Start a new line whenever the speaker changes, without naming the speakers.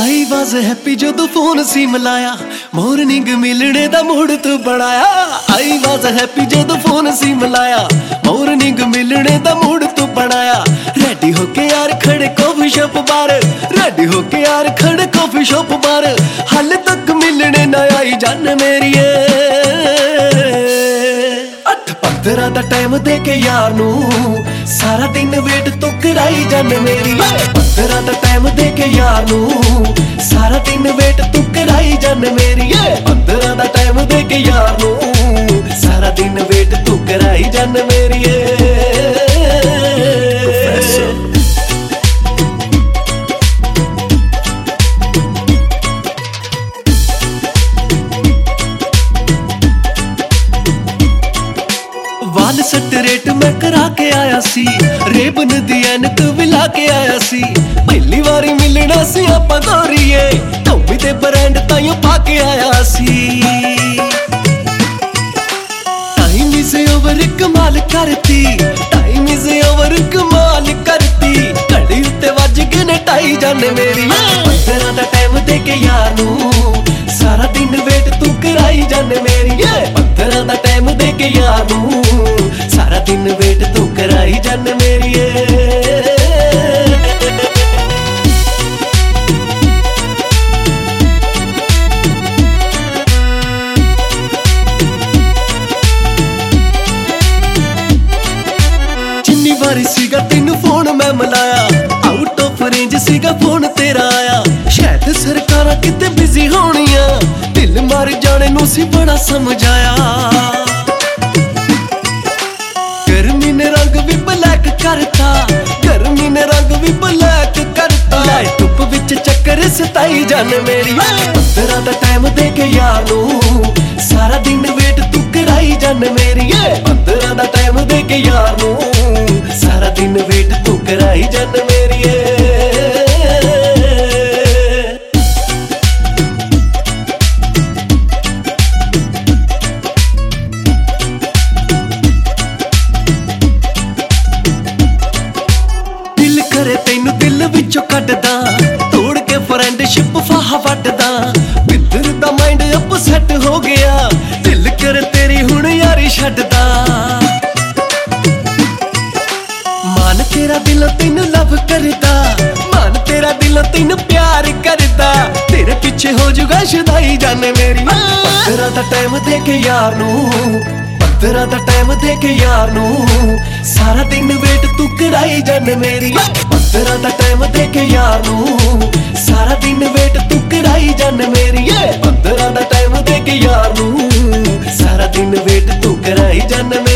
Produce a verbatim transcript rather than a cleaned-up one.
I was happy जदों phone सी मिलाया, मॉर्निंग मिलने दा मूड तू बनाया। आई वाज हैप्पी जदों फोन सी मिलाया, मॉर्निंग मिलने दा मूड तू बनाया। रेडी होके यार खड़े कॉफी शॉप बार, रेडी होके यार खड़े कॉफी शॉप बार। हाले तक मिलने ना आई जान मेरी अठ पंद्रह दा टाइम दे के यार नू, सारा दिन वेट तू कराई जान मेरी। पंद्रह दा टाइम दे के यार नू, सारा दिन वेट तू कराई जान मेरी। पंद्रह दा टाइम दे के यार नू, सारा दिन वेट तू कराई जान मेरी। वाल सटरेट मैं करा के आया सी, रेबन दी ऐनक विला के आया सी। पहली बारी मिलना सी आपां गोरीए, टोबी ते ब्रांड ताइयों पा के आया सी। टाइम इज ओवर कमाल करती, टाइम इज ओवर कमाल करती। घड़ी उत्ते वज गए ने ढाई जान मेरी। पंद्रह दा टाइम दे के यार नू, सारा दिन वेट तू कराई जान मेरी। पंद्रह दा टाइम दे के यार नू, सारा दिन वेट तू कराई जान मेरी। जिन्नी बारी सीगा तेनू फोन मैं मिलाया, आउट ऑफ रेंज सीगा फोन तेरा आया। शायद सरकारां किते बिजी होणियां, दिल मर जाने नू सी बड़ा समझाया। गर्मी ने रंग भी ब्लैक करता, गर्मी ने रंग भी ब्लैक करता। लाइट धुप विच चक्कर सताई जान मेरी। पंद्रह दा टाइम दे के यार नू, सारा दिन वेट तू कराई जान मेरी। पंद्रह दा टाइम दे के यार नू, सारा दिन वेट तू कराई जान मेरी। करे तैनू दिल विचों कड्डदा, तोड़ के फ्रेंडशिप फाहा वड्डदा। बिंदर दा माइंड अपसेट हो गया, दिल कर तेरी हुण यारी छड्डदा। मान तेरा दिल तैनू लव करदा, मान तेरा दिल तैनू प्यार करदा। तेरे पीछे हो जुगा शुदाई जान मेरी। पंद्रह दा टाइम दे के यार नू, पंद्रह दा टाइम दे के यार नू, सारा दिन वेट तू कराई जान मेरी। पंद्रह दा टाइम दे के यार नू, सारा दिन वेट तू कराई जान मेरी। पंद्रह दा टाइम दे के यार नू, सारा दिन वेट तू कराई जान।